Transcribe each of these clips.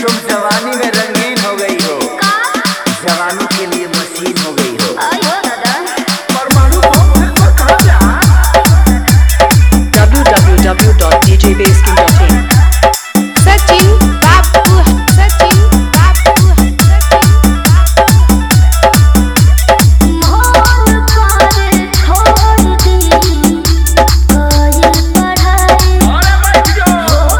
तुम जवानी में रंगीन हो गई हो, जवानी के लिए मशीन हो गई हो। परमाणु बम फिर पर कहाँ जा? www.djbasking.in सचिन बाबू, सचिन बाबू, मोर पर छोड़ दी कोई पढ़ाई अरे बैठ जाओ।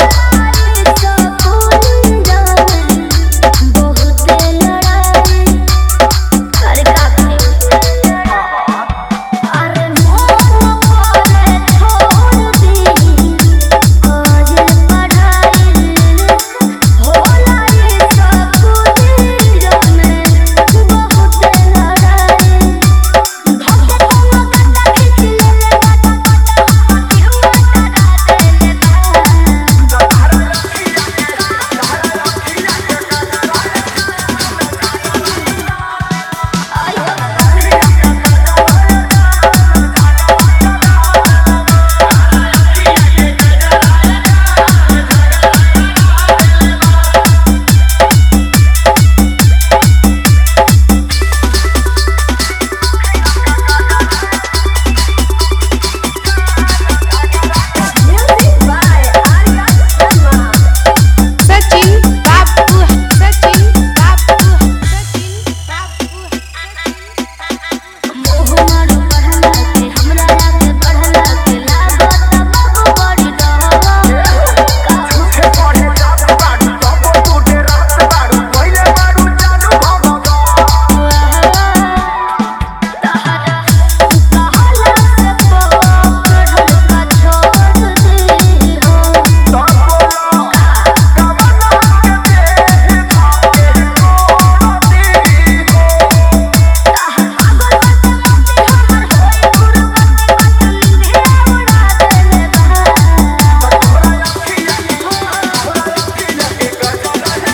स्कूल जाने बहुत लड़ाई। अरे काकी अरे मोर पर छोड़ दी कोई पढ़ाई होला स्कूल जाने बहुत लड़ाई। धोखे कोनो काटा खींच लेले काटा क्यों डरा देले सचिन बाबू, सचिन बाबू, सचिन बाबू। मोह मारो पढ़ला के हमरा आगे बढ़ला के लागत बाबू बड़ी डर। झूठे पढ़े जात बाड़ू, तब तू डेरात बाड़ू, पहिले बाड़ू जानू भगवा। तहरा कहला से पकड़ल का छोड़ दी हो। तब बोलो कवना के देह भागे तोड़ती हो। तहर पागल बाटे मोती हमर होई गुरबती बात निंदिया उड़ा देले बा। तोरा अखिया के गजब है।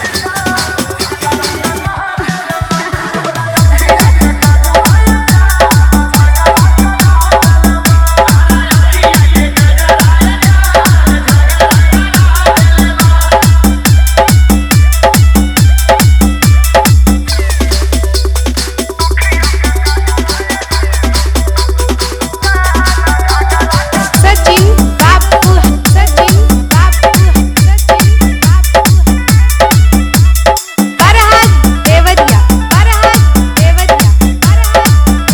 सचिन बाबू, सचिन बाबू, सचिन बाबू। फरहाद देवरिया, फरहाद देवरिया, फरहाद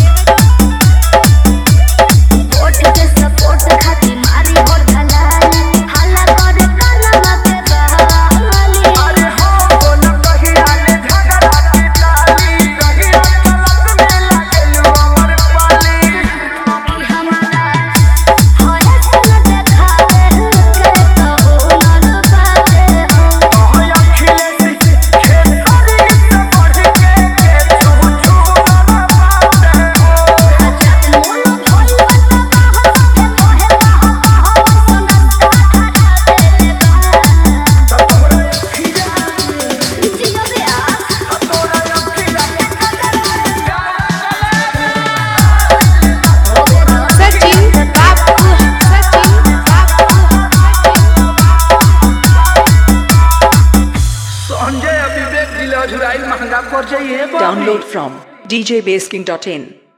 देवरिया। ओठ के सपोर्ट खाती मारी हो ढलाई हल्ला करे कानमा के बहाली। अरे हो न कहिया ले झगड़ा की डाली, कहिया गलत में लागेलू अमर पाली। कि हमारा होया सन देखावे के कहू न पाते हो। ओहो अखिलेश खेसारी से बढ़ के तू छू न पाते हो। जब मोनो भइल बता बाह सके मोहे बाह बाह सुनता ठठा देले बा। तोरा अखिया जियो बे आ तोरा अखिया के सचिन बाबू, सचिन बाबू, संजय विवेक दिल अझुराइल महंगा पड़ जाइए। Download from djbasking.in